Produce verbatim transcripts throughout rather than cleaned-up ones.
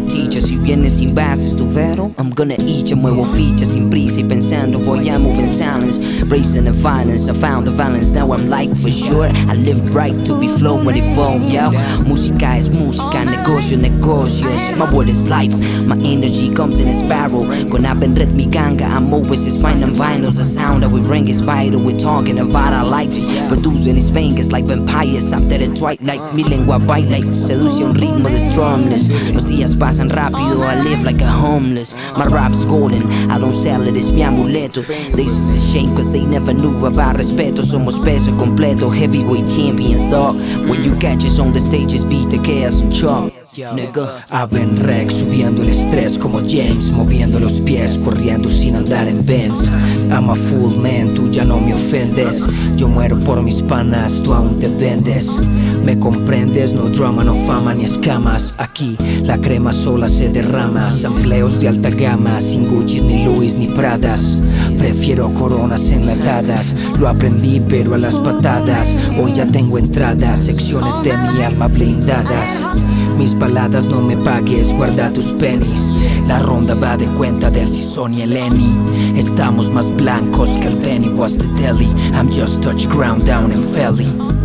teacher. Si vienes sin bases tu vero, I'm gonna eat you. Muevo fichas sin prisa y pensando voy a move in silence. Raising the violence, I found the balance. Now I'm like for sure I live right to be flowing evolve, yo. Música es música, negocio, negocios. My word is life, my energy comes in a spiral. When I've been read mi ganga, I'm always is finding vinyls. The sound that we bring is vital, we're talking about our lives. Producing his fingers like vampires after the twilight. Mi lengua baila y seduce un ritmo de drumless. Los días pasan rápido, I live like a homeless. My rap's golden, I don't sell it, es mi amuleto. This is a shame cause they never knew about respeto. Somos peso completo, heavyweight champions, dog. When you catch us on the stages, beat the chaos and chop. Nigga. Avenrec, subiendo el estrés como James, moviendo los pies, corriendo sin andar en Benz. I'm a full man, tú ya no me ofendes. Yo muero por mis panas, tú aún te vendes. Me comprendes, no drama, no fama ni escamas. Aquí la crema sola se derrama. Sampleos de alta gama, sin Gucci ni Louis ni Pradas. Prefiero coronas enlatadas, lo aprendí pero a las patadas. Hoy ya tengo entradas, secciones de mi alma blindadas. Mis baladas no me pagues, guarda tus pennies. La ronda va de cuenta del Sison y el Eni. Estamos más blancos que el Benny was the telly. I'm just touch ground down in Philly.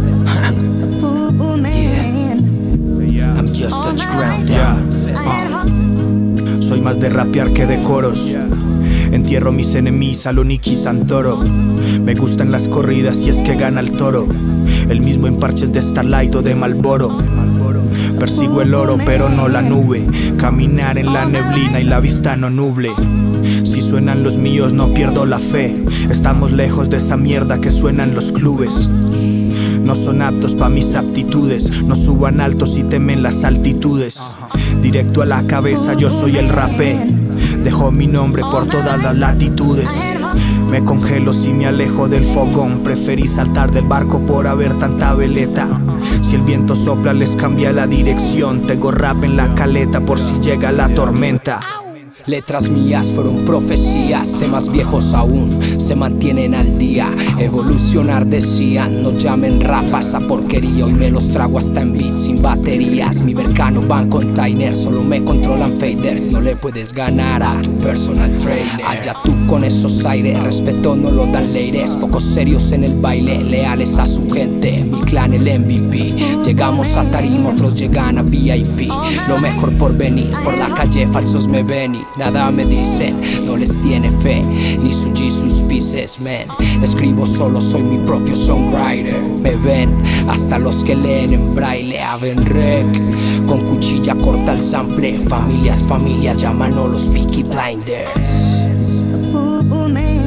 Yeah, I'm just touch ground down. Uh. Soy más de rapear que de coros. Entierro mis enemigos, Saloniki, Santoro. Me gustan las corridas y es que gana el toro. El mismo en parches de Starlight o de Malboro. Persigo el oro pero no la nube. Caminar en la neblina y la vista no nuble. Si suenan los míos no pierdo la fe. Estamos lejos de esa mierda que suenan los clubes. No son aptos pa' mis aptitudes. No suban altos y temen las altitudes. Directo a la cabeza yo soy el rapé. Dejo mi nombre por todas las latitudes. Me congelo si me alejo del fogón. Preferí saltar del barco por haber tanta veleta. Si el viento sopla les cambia la dirección. Tengo rap en la caleta por si llega la tormenta. Letras mías fueron profecías, temas viejos aún se mantienen al día. Evolucionar decían, no llamen rap a esa porquería. Hoy me los trago hasta en beats sin baterías. Mi Mercano van container, solo me controlan faders. No le puedes ganar a tu personal trainer. Allá tú con esos aires, respeto no lo dan leires. Pocos serios en el baile, leales a su gente. Mi clan el M V P, llegamos a tarima, otros llegan a V I P. Lo mejor por venir, por la calle falsos me ven y nada me dicen, no les tiene fe, ni su Jesus Pieces, man. Escribo solo, soy mi propio songwriter. Me ven hasta los que leen en braille. Avenrec, con cuchilla corta el sample. Familias, familia, llaman a los Peaky Blinders.